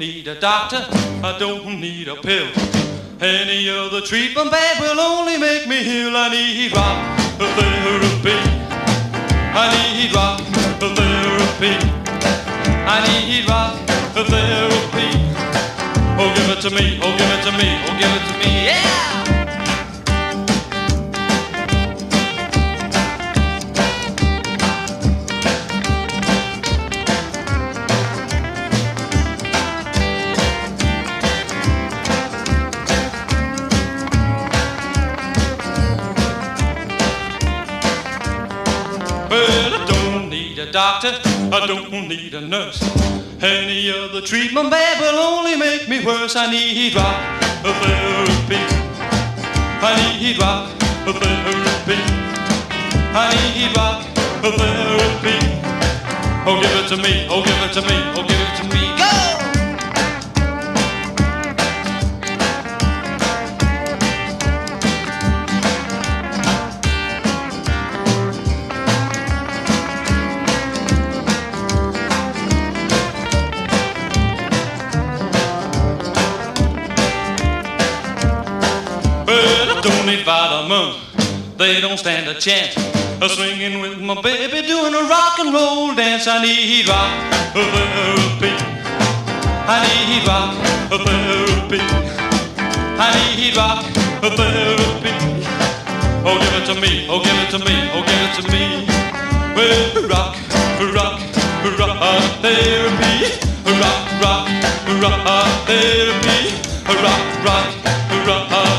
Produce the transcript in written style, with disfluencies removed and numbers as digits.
need a doctor, I don't need a pill. Any other treatment, babe, will only make me heal. I need rock therapy. I need rock therapy. I need rock therapy. Oh, give it to me, oh, give it to me, oh, give it to me, yeah! Well, I don't need a doctor, I don't need a nurse. Any other treatment, babe, will only make me worse. I need rock therapy. I need rock therapy. I need rock therapy. Oh, give it to me, oh, give it to me, oh, give it to me. Go! Well, I don't need vitamins, they don't stand a chance. Swinging with my baby, doing a rock and roll dance. I need rock therapy. I need rock therapy. I need rock therapy. Oh, give it to me, oh, give it to me, oh, give it to me. Well, rock, rock, rock therapy. Rock, rock, rock therapy. Rock, rock, rock